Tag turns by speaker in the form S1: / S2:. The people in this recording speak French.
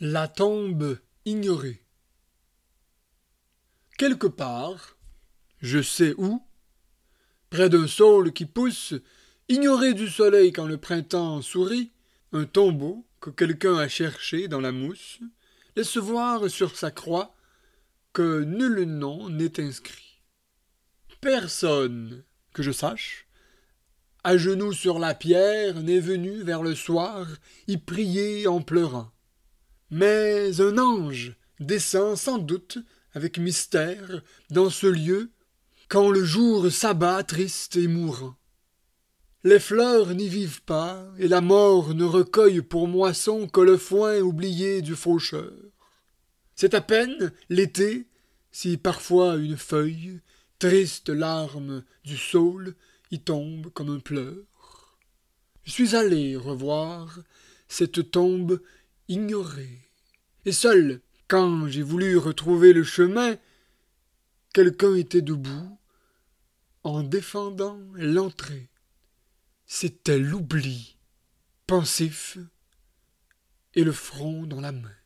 S1: La tombe ignorée. Quelque part, je sais où, près d'un saule qui pousse, ignoré du soleil quand le printemps sourit, un tombeau que quelqu'un a cherché dans la mousse, laisse voir sur sa croix que nul nom n'est inscrit. Personne, que je sache, à genoux sur la pierre, n'est venu vers le soir y prier en pleurant. Mais un ange descend sans doute avec mystère dans ce lieu quand le jour s'abat triste et mourant. Les fleurs n'y vivent pas et la mort ne recueille pour moisson que le foin oublié du faucheur. C'est à peine l'été si parfois une feuille, triste larme du saule, y tombe comme un pleur. Je suis allé revoir cette tombe ignorée. Et seul, quand j'ai voulu retrouver le chemin, quelqu'un était debout, en défendant l'entrée. C'était l'oubli, pensif, et le front dans la main.